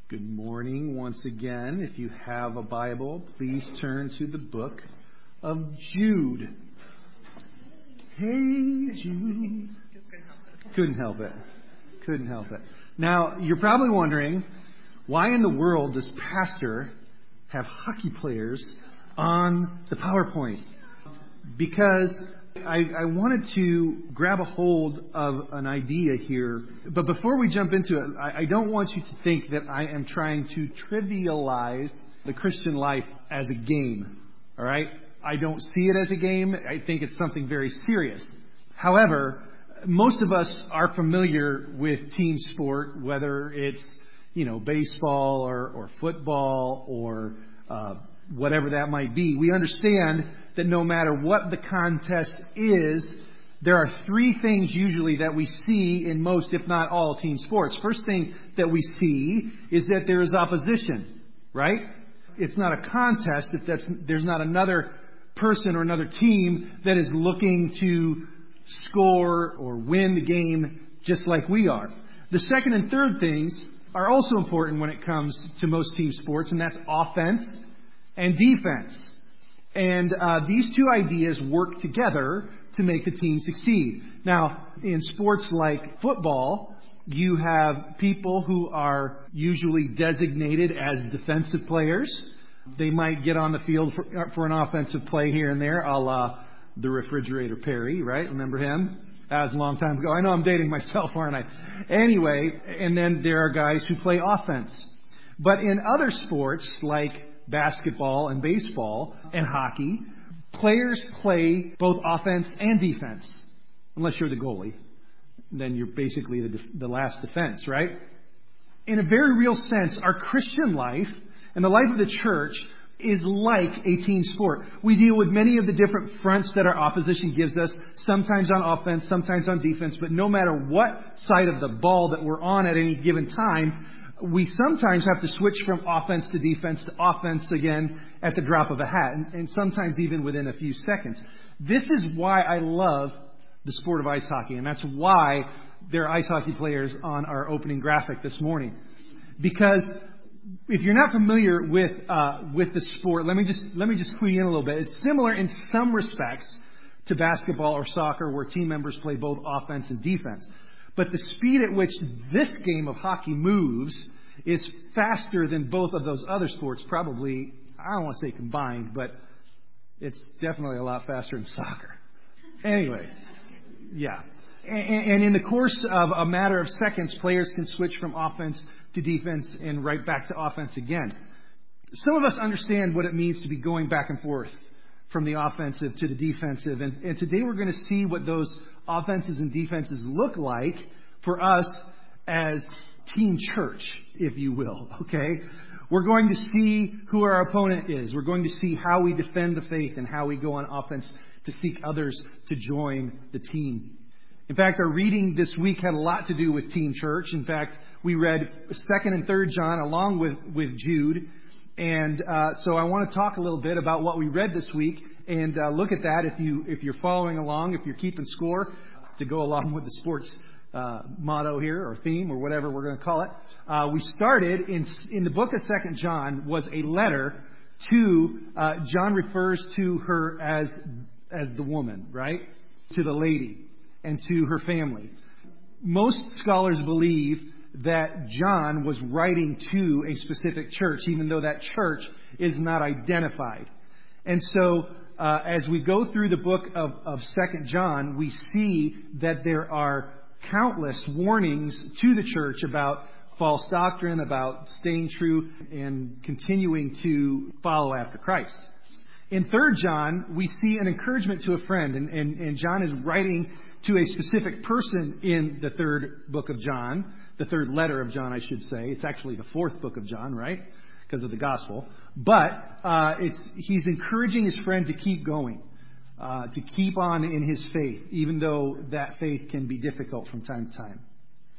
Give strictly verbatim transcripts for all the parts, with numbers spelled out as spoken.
Good morning once again. If you have a Bible, please turn to the book of Jude. Hey, Jude. Couldn't help it. Couldn't help it. Now, you're probably wondering, why in the world does Pastor have hockey players on the PowerPoint? Because I, I wanted to grab a hold of an idea here. But before we jump into it, I, I don't want you to think that I am trying to trivialize the Christian life as a game. All right? I don't see it as a game. I think it's something very serious. However, most of us are familiar with team sport, whether it's, you know, baseball or, or football or uh, whatever that might be. We understand that no matter what the contest is, there are three things usually that we see in most, if not all, team sports. First thing that we see is that there is opposition, right? It's not a contest if that's, there's not another person or another team that is looking to score or win the game just like we are. The second and third things are also important when it comes to most team sports, and that's offense and defense. And uh, these two ideas work together to make the team succeed. Now, in sports like football, you have people who are usually designated as defensive players. They might get on the field for, for an offensive play here and there, a la the refrigerator Perry, right? Remember him? That was a long time ago. I know I'm dating myself, aren't I? Anyway, and then there are guys who play offense. But in other sports like basketball and baseball and hockey, players play both offense and defense. Unless you're the goalie. Then you're basically the, def- the last defense, right? In a very real sense, our Christian life and the life of the church is like a team sport. We deal with many of the different fronts that our opposition gives us, sometimes on offense, sometimes on defense, but no matter what side of the ball that we're on at any given time, we sometimes have to switch from offense to defense to offense again at the drop of a hat, and, and sometimes even within a few seconds. This is why I love the sport of ice hockey, and that's why there are ice hockey players on our opening graphic this morning. Because if you're not familiar with uh, with the sport, let me just let me just clue you in a little bit. It's similar in some respects to basketball or soccer, where team members play both offense and defense. But the speed at which this game of hockey moves is faster than both of those other sports, probably, I don't want to say combined, but it's definitely a lot faster than soccer. Anyway, yeah. And in the course of a matter of seconds, players can switch from offense to defense and right back to offense again. Some of us understand what it means to be going back and forth from the offensive to the defensive. And, and today we're going to see what those offenses and defenses look like for us as team church, if you will. Okay? We're going to see who our opponent is. We're going to see how we defend the faith and how we go on offense to seek others to join the team. In fact, our reading this week had a lot to do with Team Church. In fact, we read second and third John along with, with Jude. And uh, so I want to talk a little bit about what we read this week and uh, look at that if, you, if you're following along, if you're keeping score, to go along with the sports uh, motto here or theme or whatever we're going to call it. Uh, we started in, in the book of second John was a letter to, uh, John refers to her as, as the woman, right? To the lady. And to her family. Most scholars believe that John was writing to a specific church, even though that church is not identified. And so, uh, as we go through the book of, of second John, we see that there are countless warnings to the church about false doctrine, about staying true and continuing to follow after Christ. In third John, we see an encouragement to a friend, and, and, and John is writing to a specific person in the third book of John, the third letter of John, I should say. It's actually the fourth book of John, right? Because of the gospel. But uh, it's he's encouraging his friend to keep going, uh, to keep on in his faith, even though that faith can be difficult from time to time.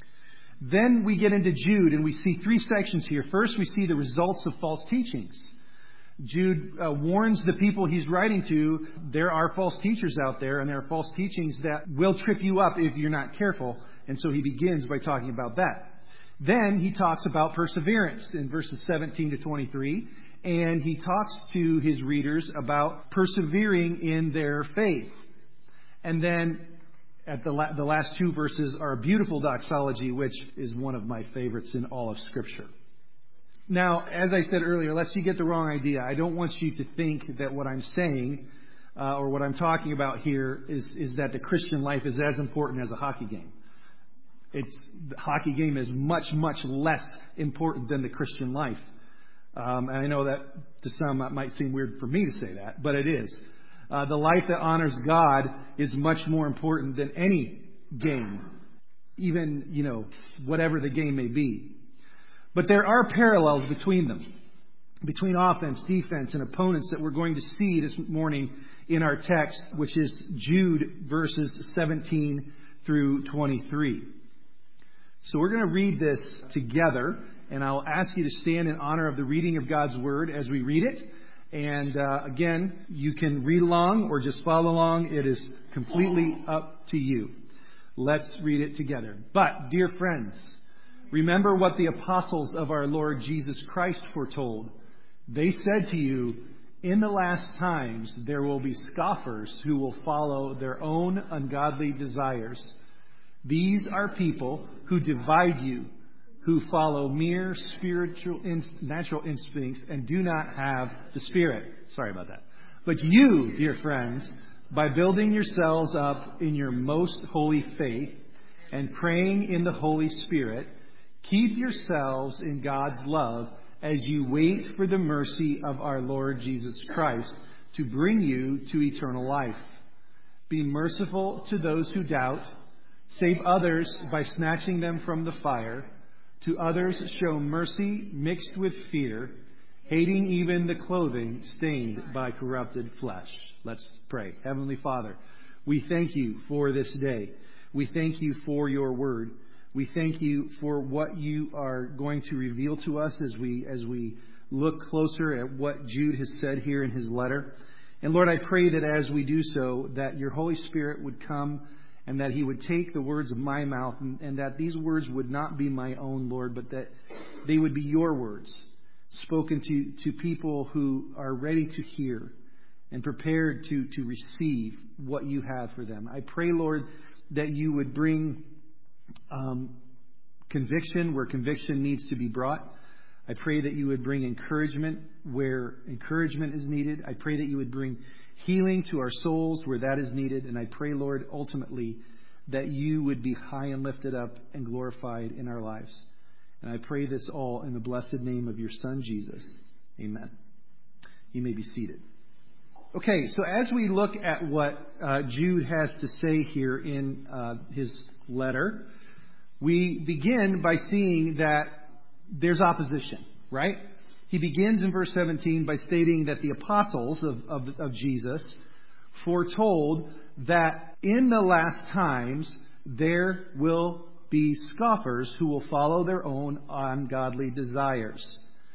Then we get into Jude, and we see three sections here. First, we see the results of false teachings. Jude uh, warns the people he's writing to, there are false teachers out there, and there are false teachings that will trip you up if you're not careful. And so he begins by talking about that. Then he talks about perseverance in verses seventeen to twenty-three. And he talks to his readers about persevering in their faith. And then at the, la- the last two verses are a beautiful doxology, which is one of my favorites in all of Scripture. Now, as I said earlier, lest you get the wrong idea, I don't want you to think that what I'm saying uh, or what I'm talking about here is, is that the Christian life is as important as a hockey game. It's, the hockey game is much, much less important than the Christian life. Um, and I know that to some it might seem weird for me to say that, but it is. Uh, the life that honors God is much more important than any game, even, you know, whatever the game may be. But there are parallels between them, between offense, defense, and opponents that we're going to see this morning in our text, which is Jude verses seventeen through twenty-three. So we're going to read this together. And I'll ask you to stand in honor of the reading of God's Word as we read it. And uh, again, you can read along or just follow along. It is completely up to you. Let's read it together. But, dear friends, remember what the apostles of our Lord Jesus Christ foretold. They said to you, in the last times there will be scoffers who will follow their own ungodly desires. These are people who divide you, who follow mere spiritual, natural instincts and do not have the Spirit. Sorry about that. But you, dear friends, by building yourselves up in your most holy faith and praying in the Holy Spirit, keep yourselves in God's love as you wait for the mercy of our Lord Jesus Christ to bring you to eternal life. Be merciful to those who doubt. Save others by snatching them from the fire. To others show mercy mixed with fear, hating even the clothing stained by corrupted flesh. Let's pray. Heavenly Father, we thank you for this day. We thank you for your word. We thank you for what you are going to reveal to us as we as we look closer at what Jude has said here in his letter. And Lord, I pray that as we do so, that your Holy Spirit would come and that he would take the words of my mouth, and, and that these words would not be my own, Lord, but that they would be your words, spoken to, to people who are ready to hear and prepared to, to receive what you have for them. I pray, Lord, that you would bring um, conviction where conviction needs to be brought. I pray that you would bring encouragement where encouragement is needed. I pray that you would bring healing to our souls where that is needed. And I pray, Lord, ultimately, that you would be high and lifted up and glorified in our lives. And I pray this all in the blessed name of your Son, Jesus. Amen. You may be seated. Okay, so as we look at what uh, Jude has to say here in uh, his letter, we begin by seeing that there's opposition, right? He begins in verse seventeen by stating that the apostles of, of, of Jesus foretold that in the last times there will be scoffers who will follow their own ungodly desires.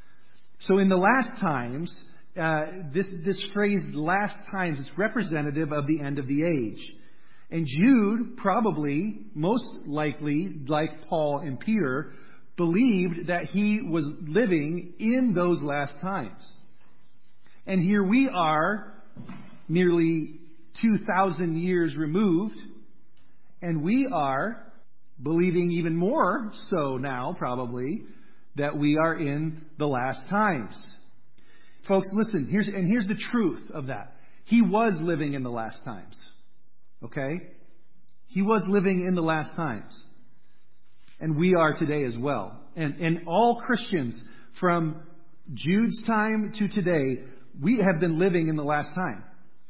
So in the last times, uh, this, this phrase, last times, it's representative of the end of the age. And Jude probably, most likely, like Paul and Peter, believed that he was living in those last times. And here we are, nearly two thousand years removed, and we are believing even more so now, probably, that we are in the last times. Folks, listen, here's and here's the truth of that. He was living in the last times. Okay? He was living in the last times. And we are today as well. And, and all Christians from Jude's time to today, we have been living in the last time.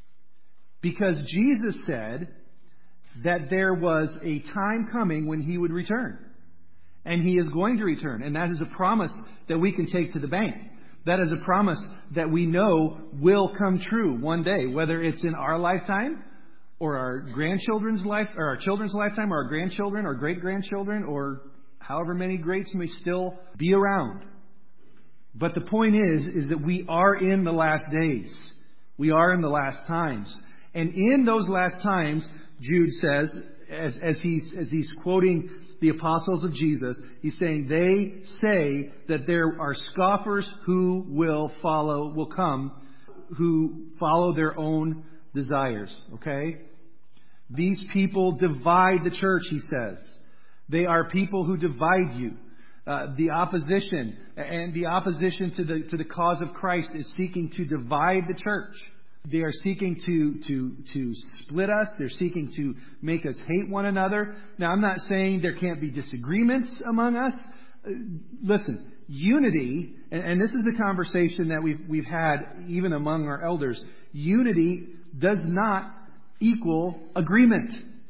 Because Jesus said that there was a time coming when he would return. And he is going to return. And that is a promise that we can take to the bank. That is a promise that we know will come true one day, whether it's in our lifetime or our grandchildren's life, or our children's lifetime, or our grandchildren, or great-grandchildren, or however many greats may still be around. But the point is, is that we are in the last days. We are in the last times. And in those last times, Jude says, as, as he's as he's quoting the apostles of Jesus, he's saying they say that there are scoffers who will follow, will come, who follow their own desires. Okay? These people divide the church, he says. They are people who divide you. Uh, the opposition and the opposition to the to the cause of Christ is seeking to divide the church. They are seeking to to to split us. They're seeking to make us hate one another. Now, I'm not saying there can't be disagreements among us. Uh, listen, unity, and, and this is the conversation that we've we've had even among our elders. Unity does not equal agreement.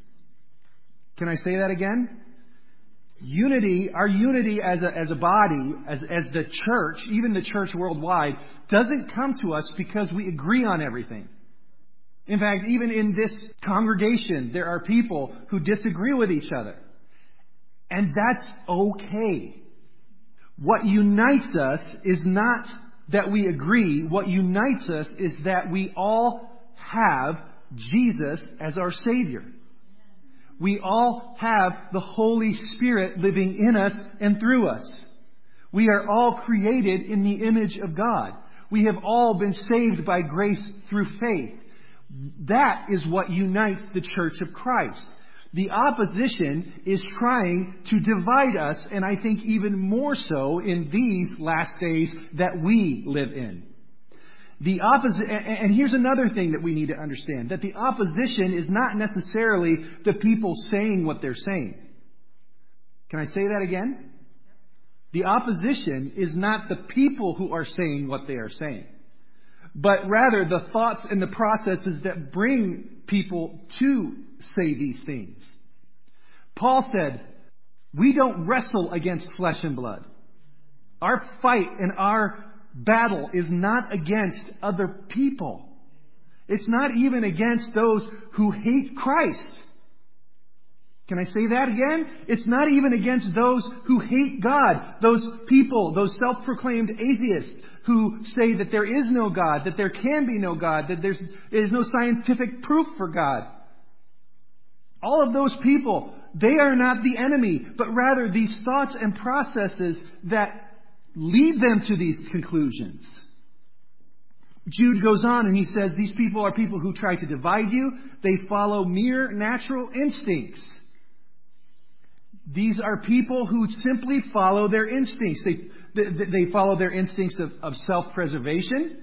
Can I say that again? Unity, our unity as a, as a body, as, as the church, even the church worldwide, doesn't come to us because we agree on everything. In fact, even in this congregation, there are people who disagree with each other. And that's okay. What unites us is not that we agree. What unites us is that we all have Jesus as our Savior. We all have the Holy Spirit living in us and through us. We are all created in the image of God. We have all been saved by grace through faith. That is what unites the Church of Christ. The opposition is trying to divide us, and I think even more so in these last days that we live in. The opposi- and here's another thing that we need to understand, that the opposition is not necessarily the people saying what they're saying. Can I say that again? The opposition is not the people who are saying what they are saying, but rather the thoughts and the processes that bring people to say these things. Paul said, we don't wrestle against flesh and blood. Our fight and our battle is not against other people. It's not even against those who hate Christ. Can I say that again? It's not even against those who hate God. Those people, those self-proclaimed atheists who say that there is no God, that there can be no God, that there's, there's no scientific proof for God. All of those people, they are not the enemy, but rather these thoughts and processes that lead them to these conclusions. Jude goes on and he says, these people are people who try to divide you. They follow mere natural instincts. These are people who simply follow their instincts. They, they, they follow their instincts of, of self-preservation.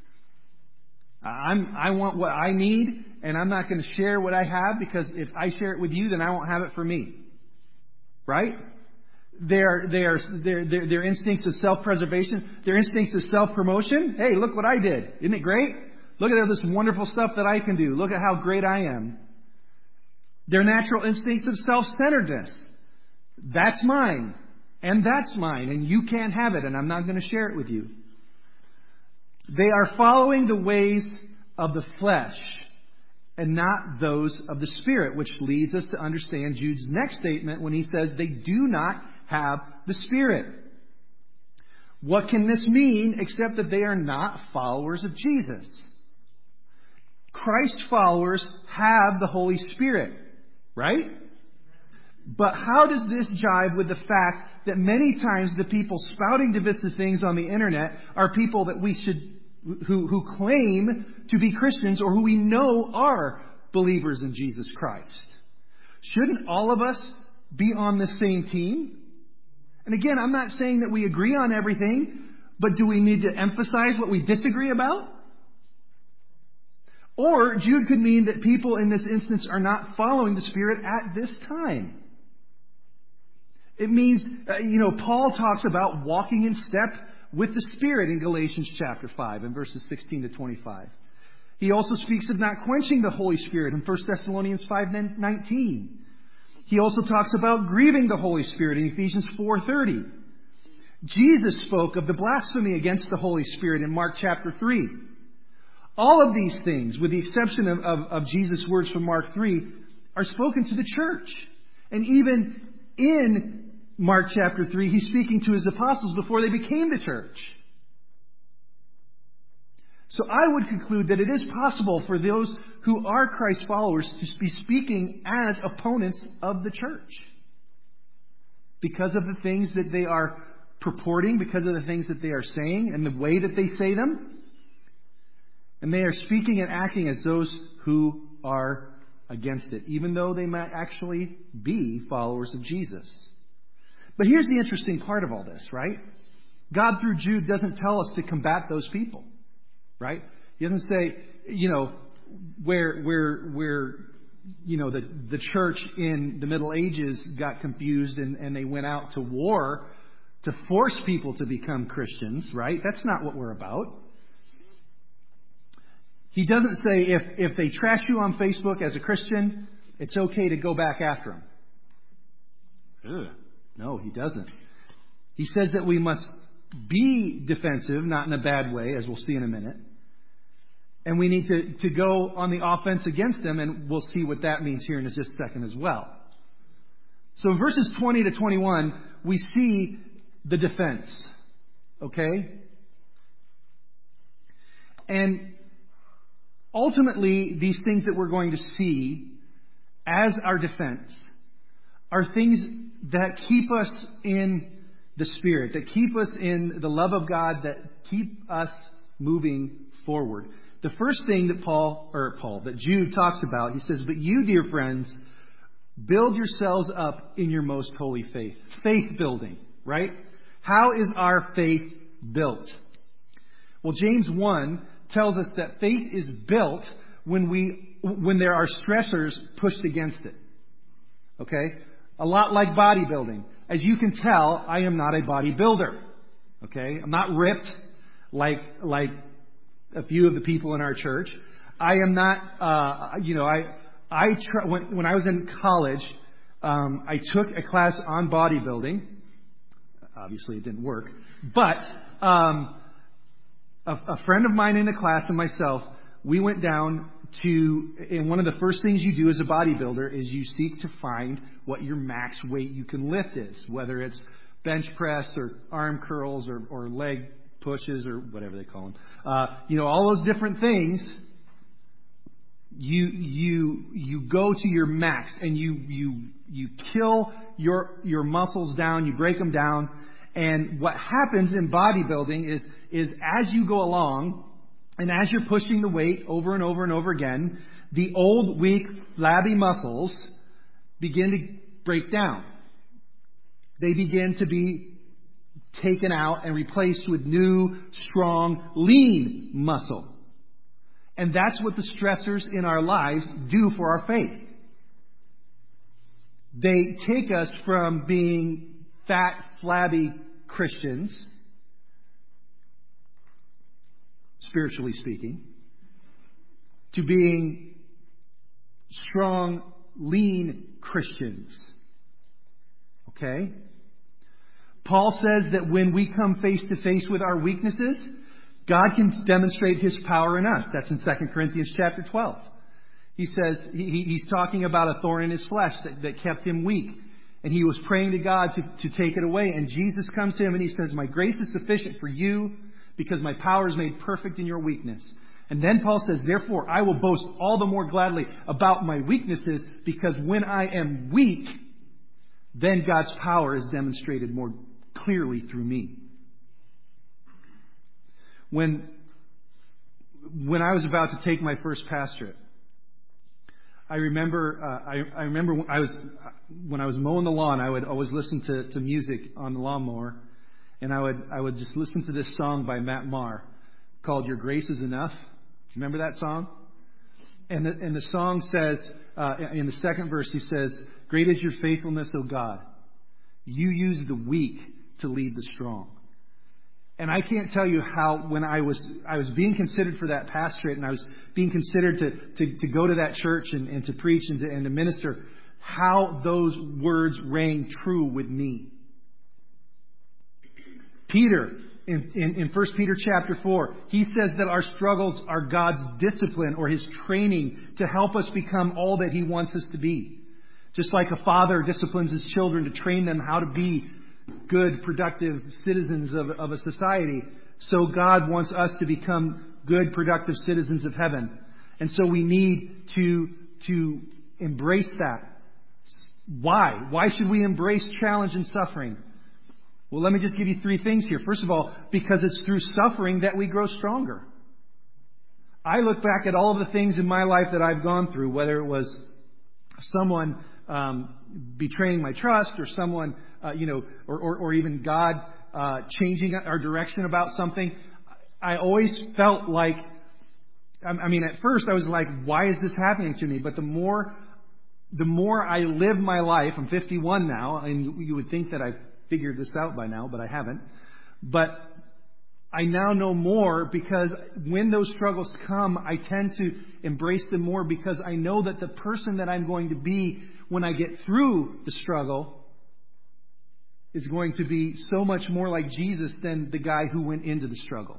I'm, I want what I need, and I'm not going to share what I have, because if I share it with you, then I won't have it for me. Right? Their, their, their, their, their instincts of self-preservation, their instincts of self-promotion. Hey, look what I did. Isn't it great? Look at all this wonderful stuff that I can do. Look at how great I am. Their natural instincts of self-centeredness. That's mine. And that's mine. And you can't have it. And I'm not going to share it with you. They are following the ways of the flesh and not those of the Spirit, which leads us to understand Jude's next statement when he says they do not have the Spirit. What can this mean except that they are not followers of Jesus? Christ followers have the Holy Spirit, right? But how does this jive with the fact that many times the people spouting divisive things on the internet are people that we should who who claim to be Christians or who we know are believers in Jesus Christ? Shouldn't all of us be on the same team? And again, I'm not saying that we agree on everything, but do we need to emphasize what we disagree about? Or Jude could mean that people in this instance are not following the Spirit at this time. It means, uh, you know, Paul talks about walking in step with the Spirit in Galatians chapter five and verses sixteen to twenty-five. He also speaks of not quenching the Holy Spirit in First Thessalonians five nineteen. He also talks about grieving the Holy Spirit in Ephesians four thirty. Jesus spoke of the blasphemy against the Holy Spirit in Mark chapter three. All of these things, with the exception of, of, of Jesus' words from Mark three, are spoken to the church. And even in Mark chapter three, he's speaking to his apostles before they became the church. So I would conclude that it is possible for those who are Christ followers to be speaking as opponents of the church. Because of the things that they are purporting, because of the things that they are saying, and the way that they say them. And they are speaking and acting as those who are against it, even though they might actually be followers of Jesus. But here's the interesting part of all this, right? God, through Jude, doesn't tell us to combat those people, right? He doesn't say, you know, where, where, where, you know, the, the church in the Middle Ages got confused and, and they went out to war to force people to become Christians, right? That's not what we're about. He doesn't say if, if they trash you on Facebook as a Christian, it's okay to go back after them. Ugh. No, he doesn't. He says that we must be defensive, not in a bad way, as we'll see in a minute. And we need to, to go on the offense against them, and we'll see what that means here in just a second as well. So in verses twenty to twenty-one, we see the defense. Okay? And ultimately, these things that we're going to see as our defense are things that keep us in the Spirit, that keep us in the love of God, that keep us moving forward. The first thing that Paul, or Paul, that Jude talks about, he says, "But you, dear friends, build yourselves up in your most holy faith." Faith building, right? How is our faith built? Well, James one tells us that faith is built when we when there are stressors pushed against it. Okay? A lot like bodybuilding. As you can tell, I am not a bodybuilder. Okay? I'm not ripped like like a few of the people in our church. I am not, uh, you know, I I try, when when I was in college, um, I took a class on bodybuilding. Obviously, it didn't work, but um, a, a friend of mine in the class and myself, we went down to, and one of the first things you do as a bodybuilder is you seek to find what your max weight you can lift is, whether it's bench press or arm curls or, or leg pushes or whatever they call them. Uh, you know, all those different things. You you you go to your max and you you you kill your your muscles down. You break them down, and what happens in bodybuilding is is as you go along, and as you're pushing the weight over and over and over again, the old, weak, flabby muscles begin to break down. They begin to be taken out and replaced with new, strong, lean muscle. And that's what the stressors in our lives do for our faith. They take us from being fat, flabby Christians, spiritually speaking, to being strong, lean Christians. Okay? Paul says that when we come face to face with our weaknesses, God can demonstrate His power in us. That's in Second Corinthians chapter twelve. He says, he, he's talking about a thorn in His flesh that, that kept Him weak. And He was praying to God to, to take it away. And Jesus comes to Him and He says, "My grace is sufficient for you, because my power is made perfect in your weakness." And then Paul says, "Therefore, I will boast all the more gladly about my weaknesses, because when I am weak, then God's power is demonstrated more clearly through me." When, when I was about to take my first pastorate, I remember, uh, I, I remember when I was, when I was mowing the lawn, I would always listen to, to music on the lawnmower. And I would I would just listen to this song by Matt Maher called "Your Grace Is Enough." Remember that song? And the, and the song says, uh, in the second verse, he says, "Great is your faithfulness, O God. You use the weak to lead the strong." And I can't tell you how, when I was I was being considered for that pastorate, and I was being considered to to, to go to that church and, and to preach and to, and to minister, how those words rang true with me. Peter, in, in, in First Peter chapter four, he says that our struggles are God's discipline or His training to help us become all that He wants us to be. Just like a father disciplines his children to train them how to be good, productive citizens of, of a society, so God wants us to become good, productive citizens of heaven. And so we need to, to embrace that. Why? Why should we embrace challenge and suffering? Well, let me just give you three things here. First of all, because it's through suffering that we grow stronger. I look back at all of the things in my life that I've gone through, whether it was someone um, betraying my trust, or someone, uh, you know, or, or, or even God uh, changing our direction about something. I always felt like, I mean, at first I was like, why is this happening to me? But the more, the more I live my life, I'm fifty-one now, and you, you would think that I've figured this out by now, but I haven't. But I now know more, because when those struggles come, I tend to embrace them more, because I know that the person that I'm going to be when I get through the struggle is going to be so much more like Jesus than the guy who went into the struggle.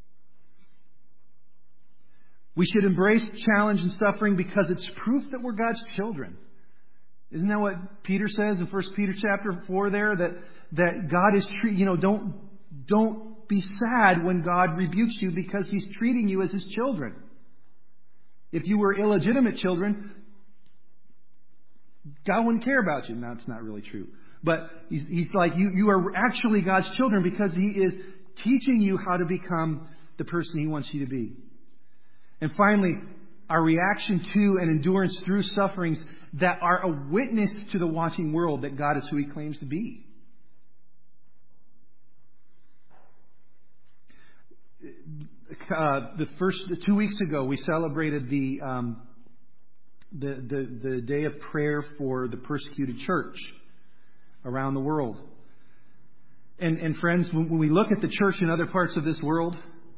We should embrace challenge and suffering because it's proof that we're God's children. Isn't that what Peter says in First Peter chapter four there? That that God is treat you know, don't don't be sad when God rebukes you, because He's treating you as His children. If you were illegitimate children, God wouldn't care about you. Now, it's not really true. But he's, he's like, you, you are actually God's children, because He is teaching you how to become the person He wants you to be. And finally, our reaction to and endurance through sufferings that are a witness to the watching world that God is who He claims to be. Uh, the first two weeks ago, we celebrated the, um, the the the day of prayer for the persecuted church around the world. And and friends, when we look at the church in other parts of this world,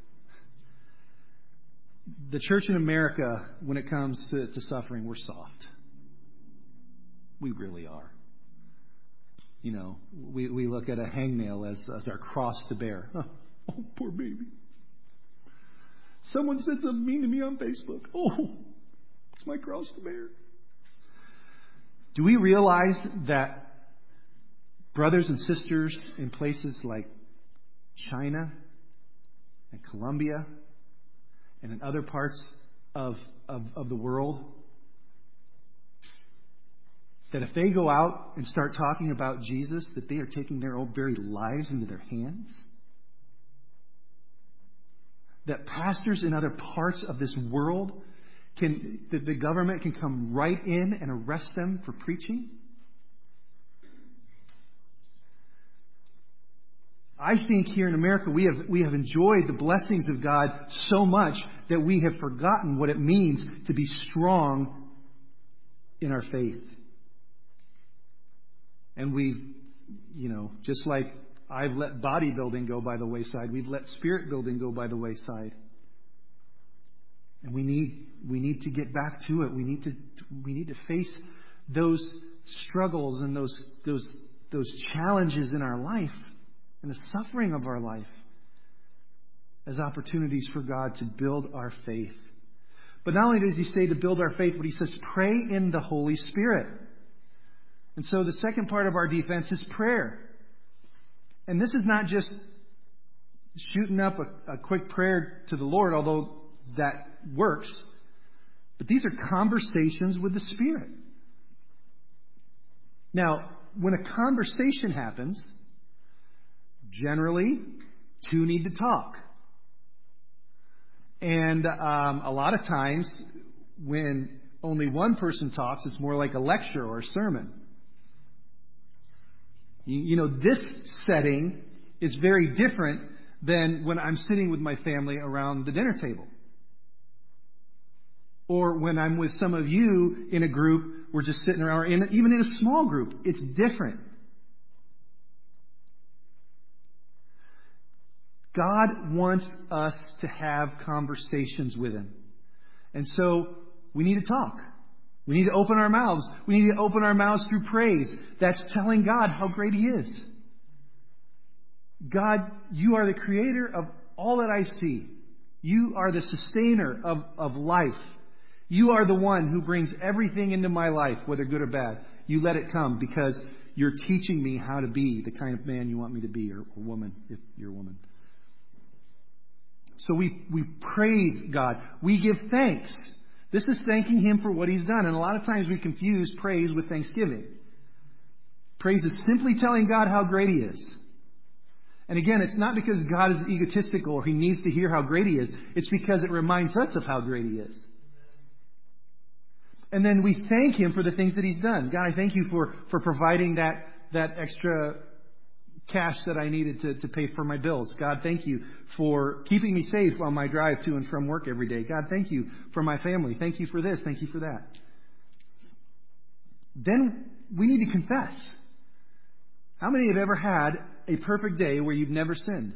the church in America, when it comes to, to suffering, we're soft. We really are. You know, we, we look at a hangnail as, as our cross to bear. Oh, oh, poor baby. Someone said something mean to me on Facebook. Oh, it's my cross to bear. Do we realize that brothers and sisters in places like China and Colombia and in other parts of, of, of the world, that if they go out and start talking about Jesus, that they are taking their own very lives into their hands? That pastors in other parts of this world, can that the government can come right in and arrest them for preaching? I think here in America we have we have enjoyed the blessings of God so much that we have forgotten what it means to be strong in our faith. And we've, you know, just like I've let bodybuilding go by the wayside, we've let spirit building go by the wayside. And we need we need to get back to it. We need to we need to face those struggles and those those those challenges in our life and the suffering of our life as opportunities for God to build our faith. But not only does He say to build our faith, but He says pray in the Holy Spirit. And so the second part of our defense is prayer. And this is not just shooting up a, a quick prayer to the Lord, although that works. But these are conversations with the Spirit. Now, when a conversation happens, generally, two need to talk. And um, a lot of times, when only one person talks, it's more like a lecture or a sermon. You, you know, this setting is very different than when I'm sitting with my family around the dinner table. Or when I'm with some of you in a group, we're just sitting around, or in, even in a small group. It's different. God wants us to have conversations with Him. And so we need to talk. We need to open our mouths. We need to open our mouths through praise. That's telling God how great He is. God, You are the creator of all that I see. You are the sustainer of, of life. You are the one who brings everything into my life, whether good or bad. You let it come because You're teaching me how to be the kind of man You want me to be, or, or woman, if you're a woman. So we, we praise God. We give thanks. This is thanking Him for what He's done. And a lot of times we confuse praise with thanksgiving. Praise is simply telling God how great He is. And again, it's not because God is egotistical or He needs to hear how great He is. It's because it reminds us of how great He is. And then we thank Him for the things that He's done. God, I thank You for, for providing that, that extra cash that I needed to, to pay for my bills. God, thank You for keeping me safe on my drive to and from work every day. God, thank You for my family. Thank You for this. Thank You for that. Then we need to confess. How many have ever had a perfect day where you've never sinned?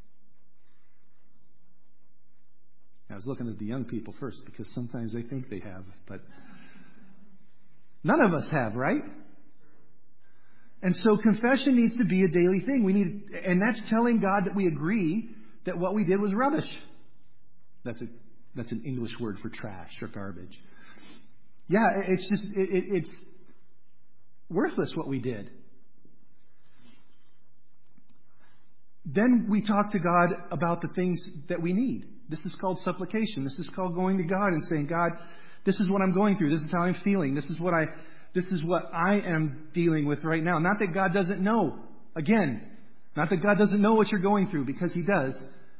I was looking at the young people first because sometimes they think they have, but none of us have, right? And so confession needs to be a daily thing. We need, and that's telling God that we agree that what we did was rubbish. That's a that's an English word for trash or garbage. Yeah, it's just it, it, it's worthless what we did. Then we talk to God about the things that we need. This is called supplication. This is called going to God and saying, God, this is what I'm going through. This is how I'm feeling. This is what I This is what I am dealing with right now. Not that God doesn't know. Again, not that God doesn't know what you're going through, because He does.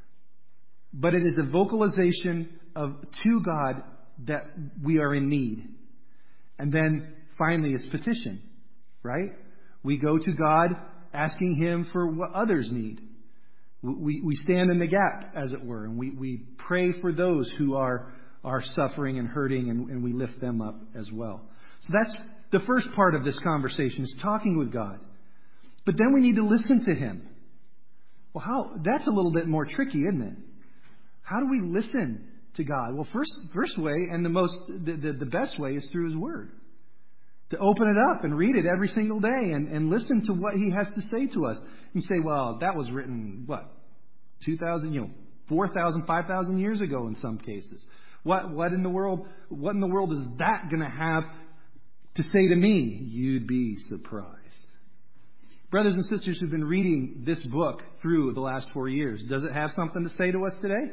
But it is a vocalization of to God that we are in need. And then finally is petition, right? We go to God asking Him for what others need. We, we stand in the gap, as it were, and we, we pray for those who are, are suffering and hurting, and, and we lift them up as well. So that's the first part of this conversation, is talking with God. But then we need to listen to Him. Well, how? That's a little bit more tricky, isn't it? How do we listen to God? Well, first, first way, and the most, the, the, the best way, is through His Word. To open it up and read it every single day and, and listen to what He has to say to us. You say, well, that was written, what, two thousand, you know, four thousand, five thousand years ago in some cases. What, what in the world, what in the world is that going to have to say to me? You'd be surprised. Brothers and sisters who've been reading this book through the last four years, does it have something to say to us today?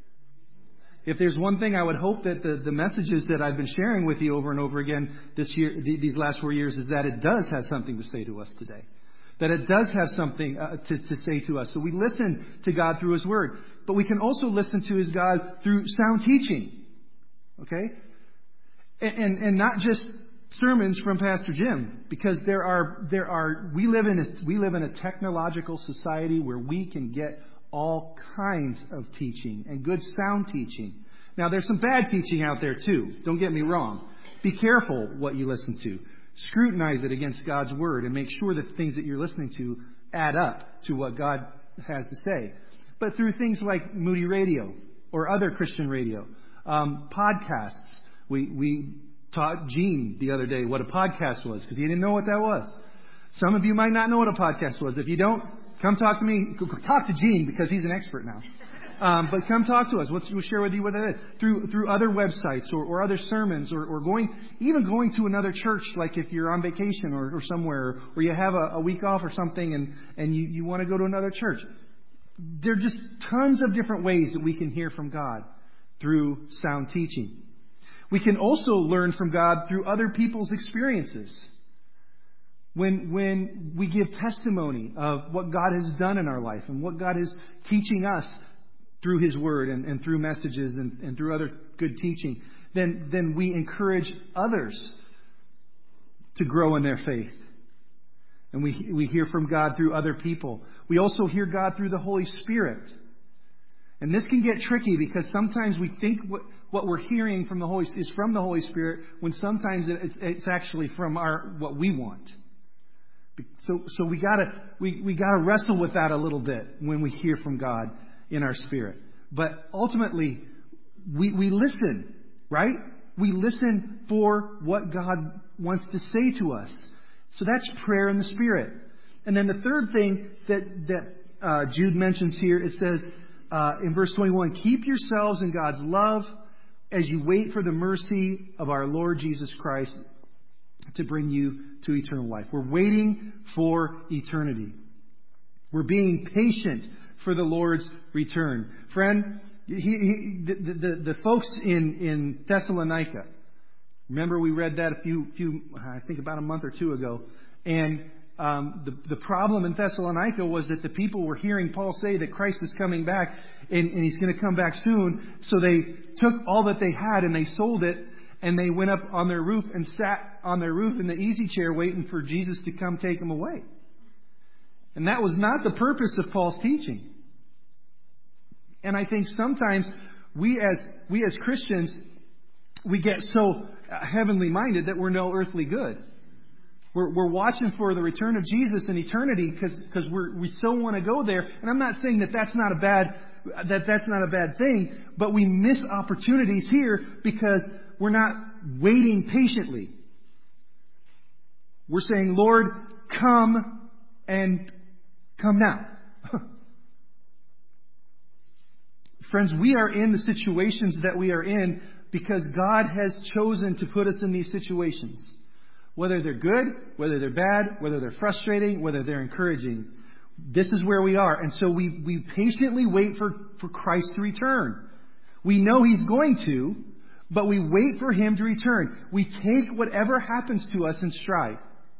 If there's one thing I would hope that the, the messages that I've been sharing with you over and over again this year, these last four years, is that it does have something to say to us today. That it does have something uh, to, to say to us. So we listen to God through His Word. But we can also listen to His God through sound teaching. Okay? And, and, and not just sermons from Pastor Jim. Because there are, there are, we live in a, we live in a technological society where we can get all kinds of teaching and good sound teaching. Now, there's some bad teaching out there too. Don't get me wrong. Be careful what you listen to. Scrutinize it against God's Word and make sure that the things that you're listening to add up to what God has to say. But through things like Moody Radio or other Christian radio, um, podcasts. We, we taught Gene the other day what a podcast was because he didn't know what that was. Some of you might not know what a podcast was. If you don't, come talk to me. Talk to Gene because he's an expert now. Um, but come talk to us. We'll, we'll share with you what that is. Through through other websites or, or other sermons or, or going, even going to another church, like if you're on vacation or, or somewhere, or you have a, a week off or something and, and you, you want to go to another church. There are just tons of different ways that we can hear from God through sound teaching. We can also learn from God through other people's experiences. When when we give testimony of what God has done in our life and what God is teaching us through His Word and, and through messages and, and through other good teaching, then, then we encourage others to grow in their faith. And we we hear from God through other people. We also hear God through the Holy Spirit. And this can get tricky because sometimes we think what, what we're hearing from the Holy is from the Holy Spirit when sometimes it's, it's actually from our what we want. So so we gotta we, we gotta wrestle with that a little bit when we hear from God in our spirit. But ultimately, we, we listen, right? We listen for what God wants to say to us. So that's prayer in the Spirit. And then the third thing that, that uh, Jude mentions here, it says uh, in verse twenty-one, keep yourselves in God's love as you wait for the mercy of our Lord Jesus Christ to bring you to eternal life. We're waiting for eternity. We're being patient for the Lord's return. Friend, he, he, the, the, the folks in, in Thessalonica, remember we read that a few, few, I think about a month or two ago, and um, the, the problem in Thessalonica was that the people were hearing Paul say that Christ is coming back and, and He's going to come back soon, so they took all that they had and they sold it, and they went up on their roof and sat on their roof in the easy chair waiting for Jesus to come take them away. And that was not the purpose of Paul's teaching. And I think sometimes we as we as Christians, we get so heavenly minded that we're no earthly good. We're, we're watching for the return of Jesus in eternity because because we're we so want to go there. And I'm not saying that that's not a bad that that's not a bad thing, but we miss opportunities here because we're not waiting patiently. We're saying, Lord, come and come now. Friends, we are in the situations that we are in because God has chosen to put us in these situations. Whether they're good, whether they're bad, whether they're frustrating, whether they're encouraging. This is where we are. And so we, we patiently wait for, for Christ to return. We know He's going to, but we wait for Him to return. We take whatever happens to us in stride.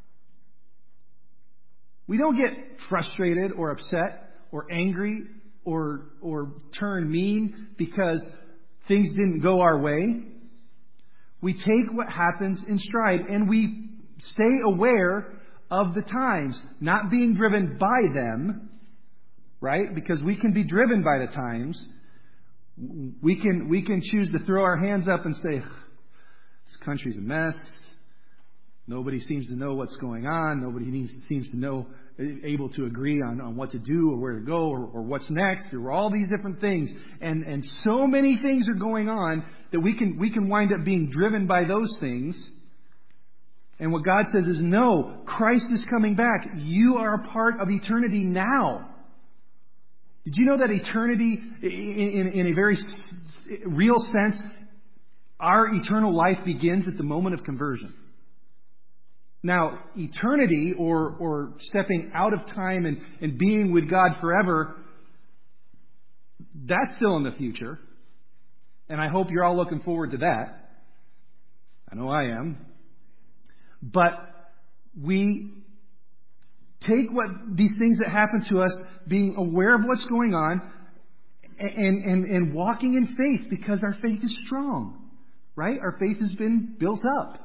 We don't get frustrated or upset or angry or, or turn mean because things didn't go our way. We take what happens in stride and we stay aware of the times, not being driven by them, right? Because we can be driven by the times. We can we can choose to throw our hands up and say, this country's a mess. Nobody seems to know what's going on. Nobody needs, seems to know, able to agree on, on what to do or where to go or, or what's next or all these different things. And and so many things are going on that we can we can wind up being driven by those things. And what God says is, no, Christ is coming back. You are a part of eternity now. Did you know that eternity, in, in, in a very real sense, our eternal life begins at the moment of conversion? Now, eternity, or or stepping out of time and, and being with God forever, that's still in the future. And I hope you're all looking forward to that. I know I am. But we take what these things that happen to us, being aware of what's going on, and, and, and walking in faith because our faith is strong, right? Our faith has been built up.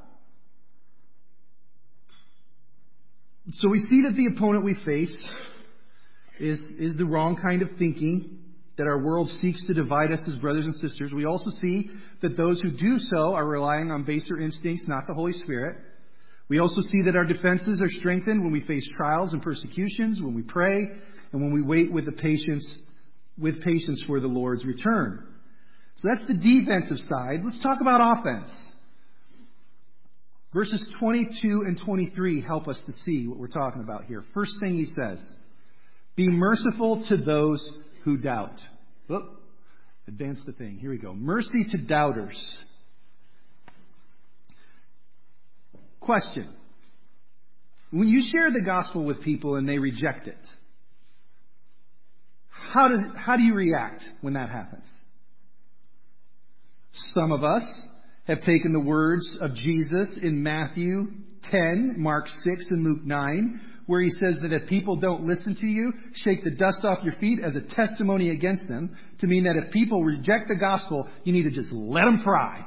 So we see that the opponent we face is, is the wrong kind of thinking, that our world seeks to divide us as brothers and sisters. We also see that those who do so are relying on baser instincts, not the Holy Spirit. We also see that our defenses are strengthened when we face trials and persecutions, when we pray, and when we wait with the patience, with patience for the Lord's return. So that's the defensive side. Let's talk about offense. Verses twenty-two and twenty-three help us to see what we're talking about here. First thing he says, be merciful to those who doubt. Oop, advance the thing. Here we go. Mercy to doubters. Question. When you share the gospel with people and they reject it, how does how do you react when that happens? Some of us have taken the words of Jesus in Matthew ten, Mark six, and Luke nine, where he says that if people don't listen to you, shake the dust off your feet as a testimony against them, to mean that if people reject the gospel, you need to just let them fry.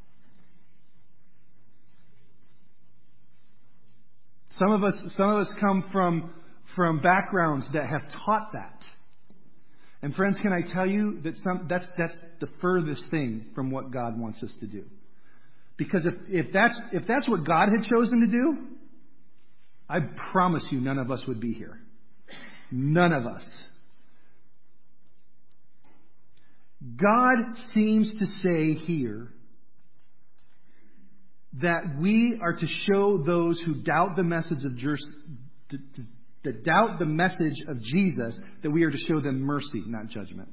Some of us, some of us come from, from backgrounds that have taught that. And friends, can I tell you that some, that's, that's the furthest thing from what God wants us to do. Because if, if that's, if that's what God had chosen to do, I promise you none of us would be here. None of us. God seems to say here that we are to show those who doubt the message of that doubt the message of Jesus, that we are to show them mercy, not judgment.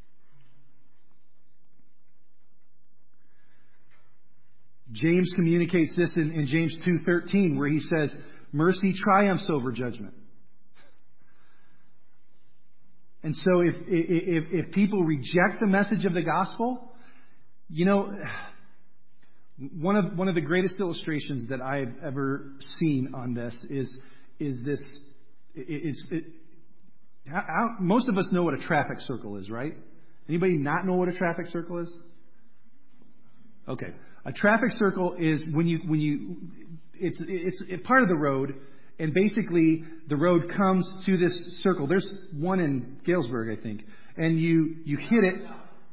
James communicates this in, in James two thirteen, where he says, mercy triumphs over judgment. And so if, if, if people reject the message of the gospel, you know, one of, one of the greatest illustrations that I've ever seen on this is, is this, it's, it, how, most of us know what a traffic circle is, right? Anybody not know what a traffic circle is? Okay. A traffic circle is when you, when you, it's, it's, it's part of the road. And basically, the road comes to this circle. There's one in Galesburg, I think. And you, you hit it.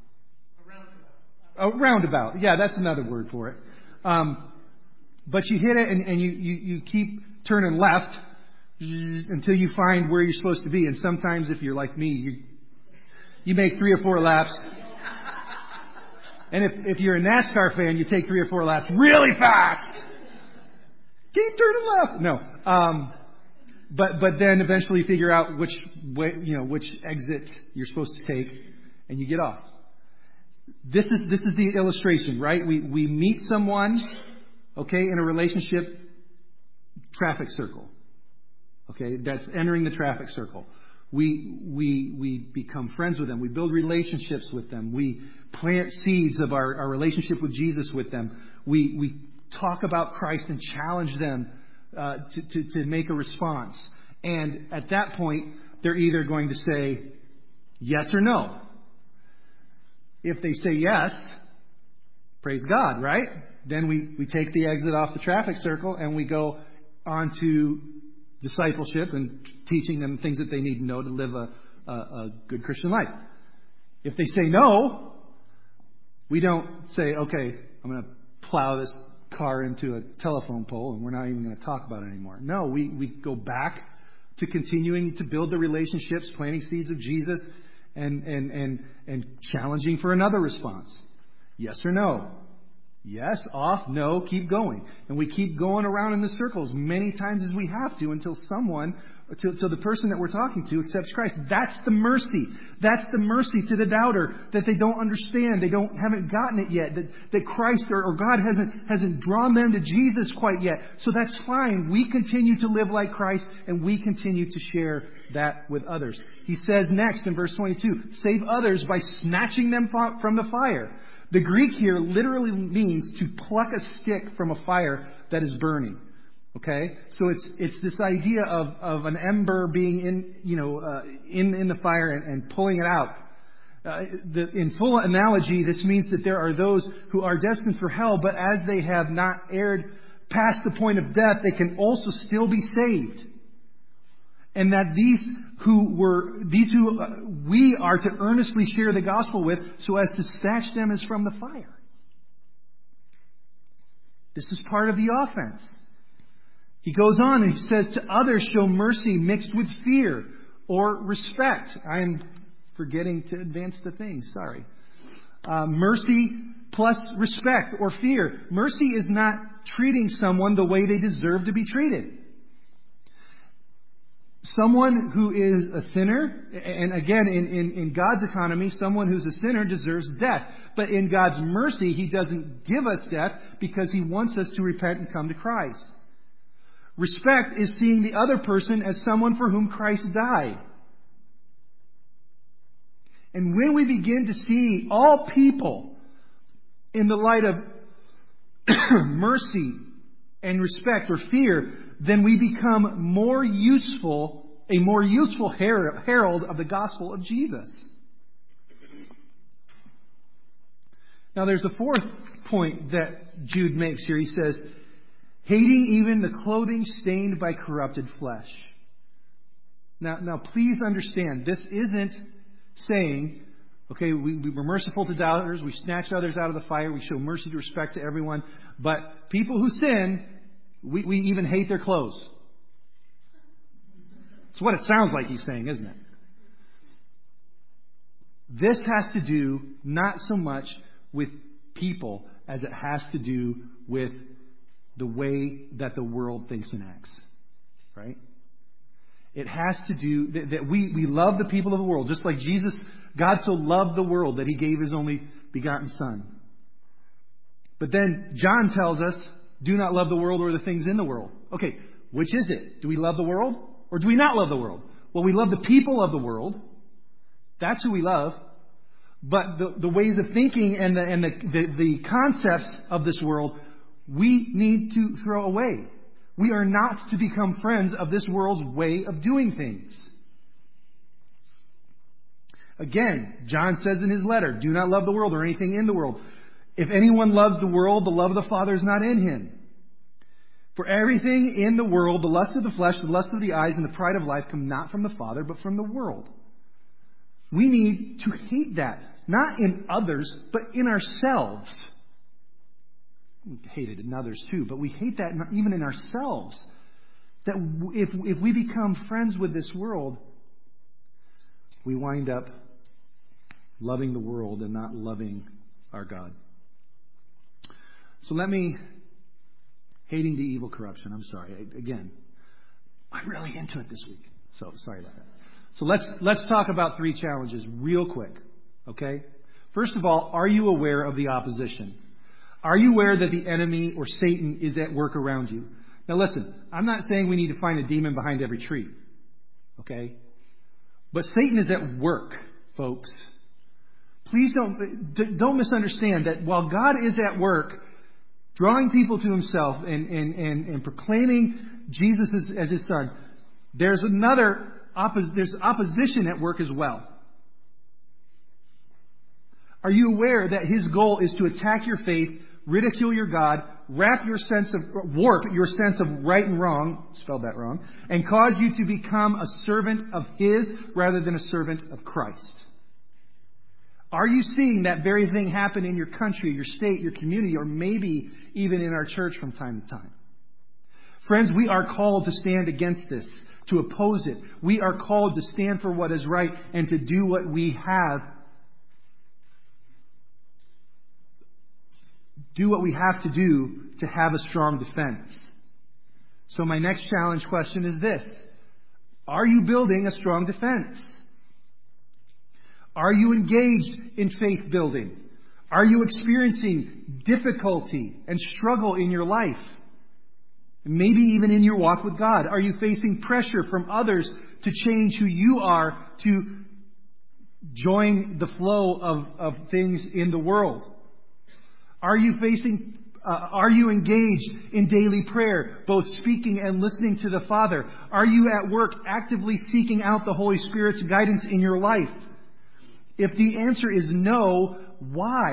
A roundabout. Yeah, that's another word for it. Um, but you hit it and, and you, you, you keep turning left until you find where you're supposed to be. And sometimes, if you're like me, you, you make three or four laps. And if, if you're a NASCAR fan, you take three or four laps really fast. Keep turning left. No. Um, but, but then eventually figure out which way, you know, which exit you're supposed to take, and you get off. This is, this is the illustration, right? We, we meet someone, okay, in a relationship, traffic circle. Okay, that's entering the traffic circle. We, we, we become friends with them. We build relationships with them. We plant seeds of our, our relationship with Jesus with them. We, we talk about Christ and challenge them uh, to, to, to make a response. And at that point, they're either going to say yes or no. If they say yes, praise God, right? Then we, we take the exit off the traffic circle and we go on to discipleship and teaching them things that they need to know to live a, a, a good Christian life. If they say no, we don't say, okay, I'm going to plow this car into a telephone pole and we're not even going to talk about it anymore. No, we, we go back to continuing to build the relationships, planting seeds of Jesus, and, and, and, and challenging for another response. Yes or no? Yes, off, no, keep going. And we keep going around in the circles many times as we have to until someone, until, until the person that we're talking to accepts Christ. That's the mercy. That's the mercy to the doubter that they don't understand. They don't haven't gotten it yet. That, that Christ or, or God hasn't, hasn't drawn them to Jesus quite yet. So that's fine. We continue to live like Christ and we continue to share that with others. He says next in verse twenty-two, save others by snatching them from the fire. The Greek here literally means to pluck a stick from a fire that is burning. Okay, so it's it's this idea of, of an ember being in you know uh, in in the fire and, and pulling it out. Uh, the, in full analogy, this means that there are those who are destined for hell, but as they have not erred past the point of death, they can also still be saved. And that these who were, these who uh, we are to earnestly share the gospel with so as to snatch them as from the fire. This is part of the offense. He goes on and he says, to others show mercy mixed with fear or respect. I am forgetting to advance the thing. Sorry. Uh, mercy plus respect or fear. Mercy is not treating someone the way they deserve to be treated. Someone who is a sinner, and again, in, in, in God's economy, someone who's a sinner deserves death. But in God's mercy, He doesn't give us death because He wants us to repent and come to Christ. Respect is seeing the other person as someone for whom Christ died. And when we begin to see all people in the light of mercy and respect or fear, then we become more useful, a more useful herald of the gospel of Jesus. Now there's a fourth point that Jude makes here. He says, hating even the clothing stained by corrupted flesh. Now, now please understand, this isn't saying, okay, we, we were merciful to doubters, we snatch others out of the fire, we show mercy to respect to everyone, but people who sin, We, we even hate their clothes. It's what it sounds like he's saying, isn't it? This has to do not so much with people as it has to do with the way that the world thinks and acts. Right? It has to do that, that we, we love the people of the world. Just like Jesus, God so loved the world that He gave His only begotten Son. But then John tells us, do not love the world or the things in the world. Okay, which is it? Do we love the world or do we not love the world? Well, we love the people of the world. That's who we love. But the, the ways of thinking and the and the, the, the concepts of this world, we need to throw away. We are not to become friends of this world's way of doing things. Again, John says in his letter, do not love the world or anything in the world. If anyone loves the world, the love of the Father is not in him. For everything in the world, the lust of the flesh, the lust of the eyes, and the pride of life come not from the Father, but from the world. We need to hate that, not in others, but in ourselves. We hate it in others too, but we hate that even in ourselves. That if, if we become friends with this world, we wind up loving the world and not loving our God. So let me, hating the evil corruption, I'm sorry, again, I'm really into it this week, so sorry about that. So let's let's talk about three challenges real quick, okay? First of all, are you aware of the opposition? Are you aware that the enemy or Satan is at work around you? Now listen, I'm not saying we need to find a demon behind every tree, okay? But Satan is at work, folks. Please don't don't misunderstand that while God is at work, drawing people to himself and, and, and, and proclaiming Jesus as, as his son, there's another oppos- there's opposition at work as well. Are you aware that his goal is to attack your faith, ridicule your God, wrap your sense of warp your sense of right and wrong, spelled that wrong, and cause you to become a servant of his rather than a servant of Christ? Are you seeing that very thing happen in your country, your state, your community, or maybe even in our church from time to time? Friends, we are called to stand against this, to oppose it. We are called to stand for what is right and to do what we have. Do what we have to do to have a strong defense. So my next challenge question is this. Are you building a strong defense? Are you engaged in faith building? Are you experiencing difficulty and struggle in your life? Maybe even in your walk with God. Are you facing pressure from others to change who you are to join the flow of, of things in the world? Are you facing, uh, are you engaged in daily prayer, both speaking and listening to the Father? Are you at work actively seeking out the Holy Spirit's guidance in your life? If the answer is no, why?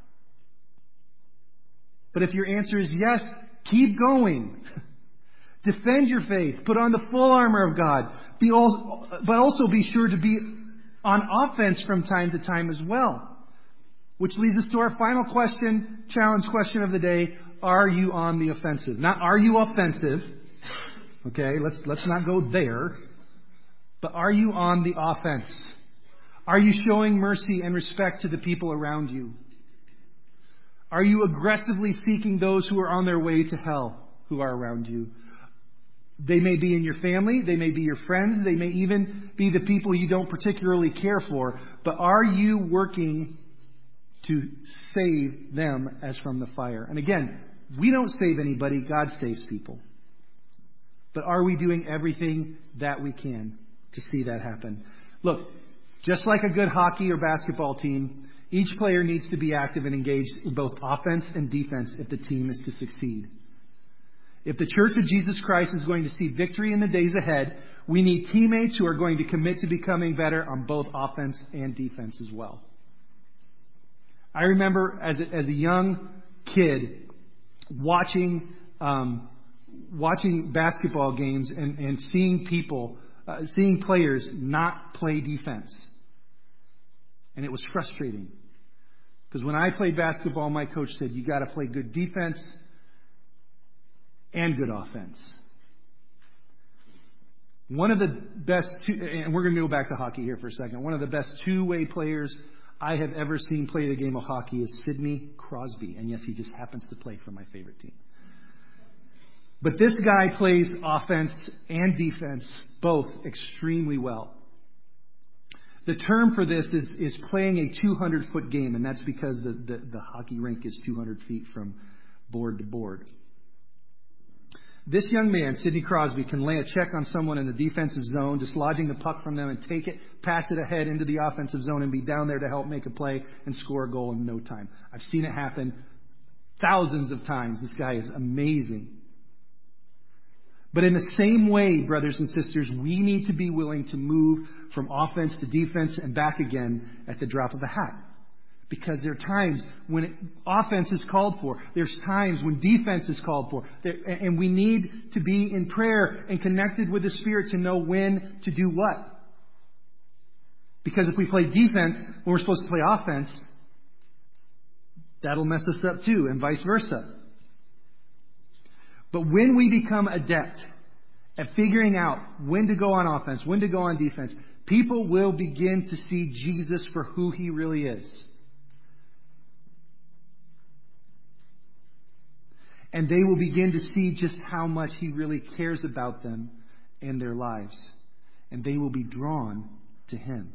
But if your answer is yes, keep going. Defend your faith. Put on the full armor of God. Be also, but also be sure to be on offense from time to time as well. Which leads us to our final question, challenge question of the day. Are you on the offensive? Not are you offensive? Okay, let's let's not go there. But are you on the offense? Are you showing mercy and respect to the people around you? Are you aggressively seeking those who are on their way to hell who are around you? They may be in your family. They may be your friends. They may even be the people you don't particularly care for. But are you working to save them as from the fire? And again, we don't save anybody. God saves people. But are we doing everything that we can to see that happen? Look, just like a good hockey or basketball team, each player needs to be active and engaged in both offense and defense if the team is to succeed. If the Church of Jesus Christ is going to see victory in the days ahead, we need teammates who are going to commit to becoming better on both offense and defense as well. I remember as a, as a young kid watching um, watching basketball games and, and seeing people, uh, seeing players not play defense. And it was frustrating. Because when I played basketball, my coach said, you got to play good defense and good offense. One of the best two, and we're going to go back to hockey here for a second. One of the best two-way players I have ever seen play the game of hockey is Sidney Crosby. And yes, he just happens to play for my favorite team. But this guy plays offense and defense both extremely well. The term for this is, is playing a two hundred foot game, and that's because the, the, the hockey rink is two hundred feet from board to board. This young man, Sidney Crosby, can lay a check on someone in the defensive zone, dislodging the puck from them and take it, pass it ahead into the offensive zone and be down there to help make a play and score a goal in no time. I've seen it happen thousands of times. This guy is amazing. But in the same way, brothers and sisters, we need to be willing to move from offense to defense and back again at the drop of a hat. Because there are times when it, offense is called for. There's times when defense is called for. There, and we need to be in prayer and connected with the Spirit to know when to do what. Because if we play defense when we're supposed to play offense, that'll mess us up too, and vice versa. But when we become adept at figuring out when to go on offense, when to go on defense, people will begin to see Jesus for who He really is. And they will begin to see just how much He really cares about them and their lives. And they will be drawn to Him.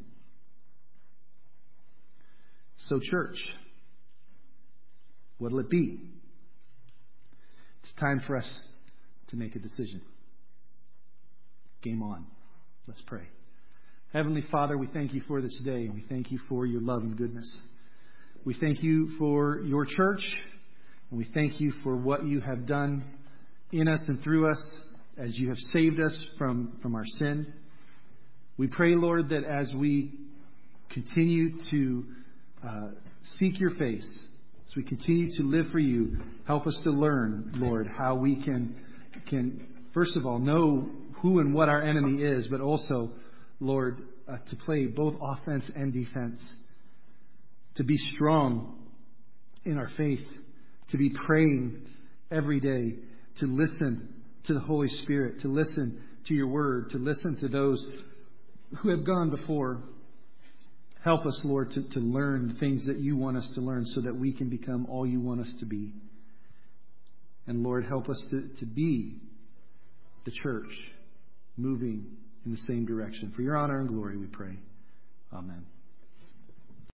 So, church, what'll it be? It's time for us to make a decision. Game on. Let's pray. Heavenly Father, we thank You for this day. And we thank You for Your love and goodness. We thank You for Your church. And we thank You for what You have done in us and through us as You have saved us from, from our sin. We pray, Lord, that as we continue to uh, seek Your face, as we continue to live for You, help us to learn, Lord, how we can, can first of all, know who and what our enemy is, but also, Lord, uh, to play both offense and defense, to be strong in our faith, to be praying every day, to listen to the Holy Spirit, to listen to Your Word, to listen to those who have gone before. Help us, Lord, to, to learn things that You want us to learn so that we can become all You want us to be. And Lord, help us to, to be the church moving in the same direction. For Your honor and glory, we pray. Amen.